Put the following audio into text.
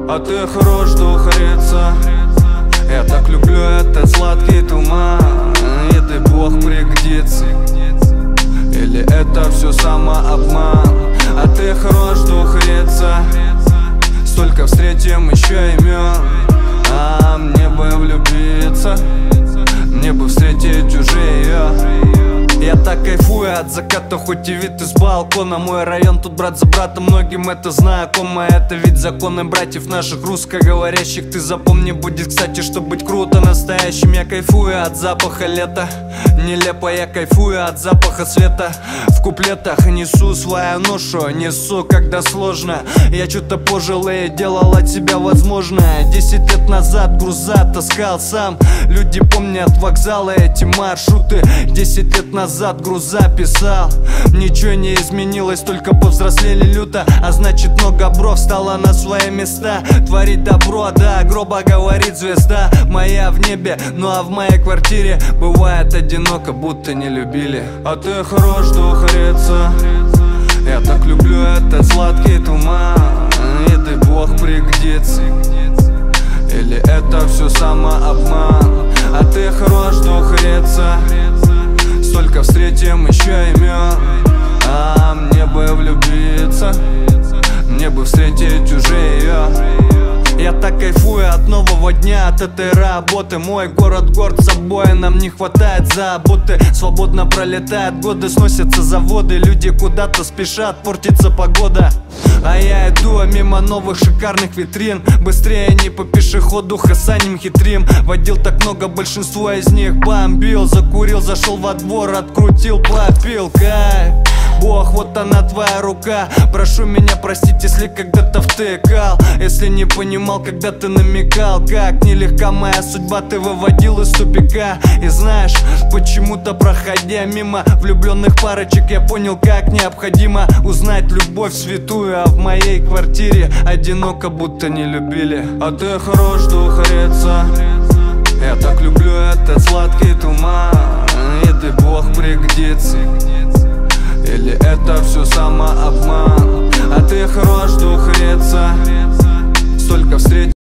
А ты хорош, духарица. Я так люблю этот сладкий туман. И дай Бог пригодится. Или это все самообман? А ты хорош, духарица. Столько встретим еще имен. А мне бы влюбиться, мне бы встретить уже ее. Я так кайфую от заката, хоть и вид из балкона. Мой район тут брат за брата, многим это знакомо. Это ведь законы братьев наших русскоговорящих. Ты запомни, будет кстати, что быть круто настоящим. Я кайфую от запаха лета, нелепо я кайфую от запаха света. В куплетах несу свою ношу, несу, когда сложно. Я что-то пожил и делал от себя возможное. 10 лет назад груза таскал сам. Люди помнят вокзалы, эти маршруты. 10 лет назад груза писал. Ничего не изменилось, только повзрослели люто. А значит много бро встало на свои места. Творить добро, да, гроба говорит звезда моя в небе, ну а в моей квартире бывает одиноко, будто не любили. А ты хорош, духарица. Я так люблю этот сладкий туман. И дай Бог пригодится. Или это все самообман? А ты хорош, духарица. Столько встретим еще имен. А мне бы влюбиться, мне бы встретить уже ее. Я так кайфую от нового дня, от этой работы. Мой город горд собой, нам не хватает заботы. Свободно пролетают годы, сносятся заводы. Люди куда-то спешат, портится погода. А я иду мимо новых шикарных витрин. Быстрее не по пешеходу, хасаним хитрим. Водил так много, большинство из них бомбил. Закурил, зашел во двор, открутил, попил, кайф. Бог, вот она твоя рука. Прошу меня простить, если когда-то втыкал, если не понимал, когда ты намекал. Как нелегка моя судьба, ты выводил из тупика. И знаешь, почему-то проходя мимо влюбленных парочек, я понял, как необходимо узнать любовь святую. А в моей квартире одиноко, будто не любили. А ты хорош, духарица. Я так люблю этот сладкий туман.